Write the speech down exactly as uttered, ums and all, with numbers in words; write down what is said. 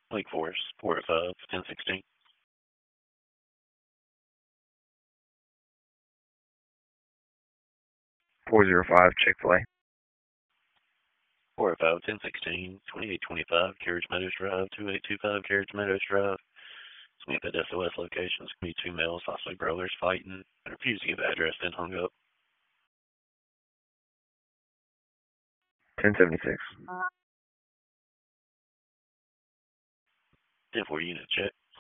Lake Forest, four oh five, ten sixteen. four oh five, Chick-fil-A. four oh five, ten sixteen, twenty-eight twenty-five, Carriage Meadows Drive, two eight two five, Carriage Meadows Drive. Smith at S O S locations. Can be two males, possibly brothers, fighting. I refused to give address, then hung up. ten seventy-six. ten four unit check.